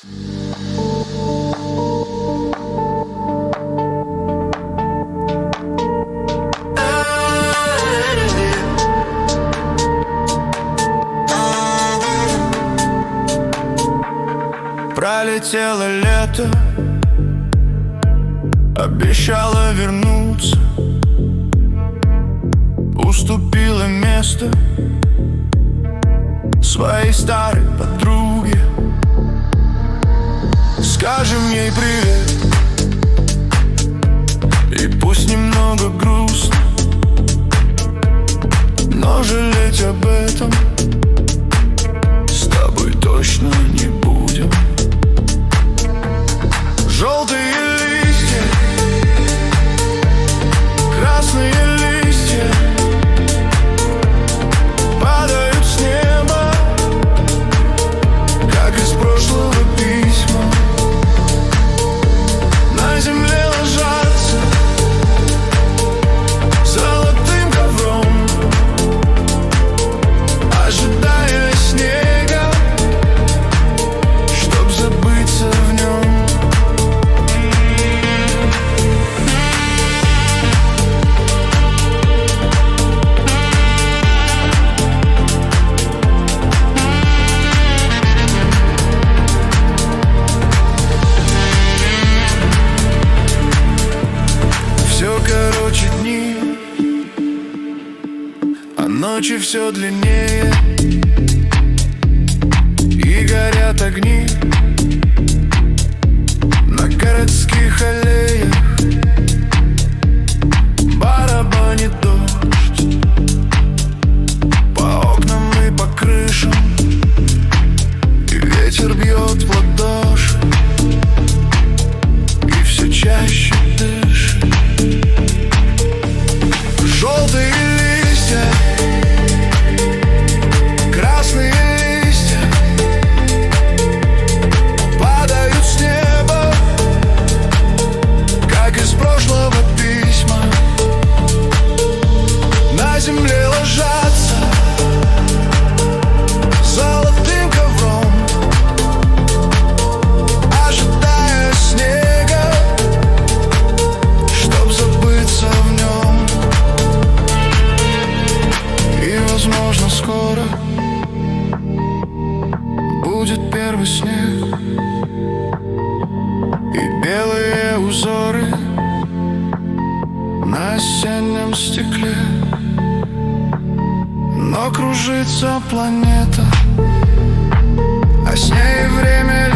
Пролетело лето, обещала вернуться, уступила место своей старой подруге. Скажем ей привет, и пусть немного грустно, но жалеть об этом с тобой точно не будем. Желтые листья, красные листья падают с неба, как из прошлого письма. На земле ложатся золотым ковром, ожидая снега, чтоб забыться в нем. Короче дни, а ночи все длиннее, и горят огни на городских аллеях. Барабанит дождь по окнам и по крышам, и ветер бьет в ладоши, и все чаще дышит. Желтые листья, красные листья падают с неба, как из прошлого письма. На земле ложатся золотым ковром, ожидая снега, чтоб забыться в нем. И, возможно, скоро будет первый снег и белые узоры на осеннем стекле. Но кружится планета, а с ней время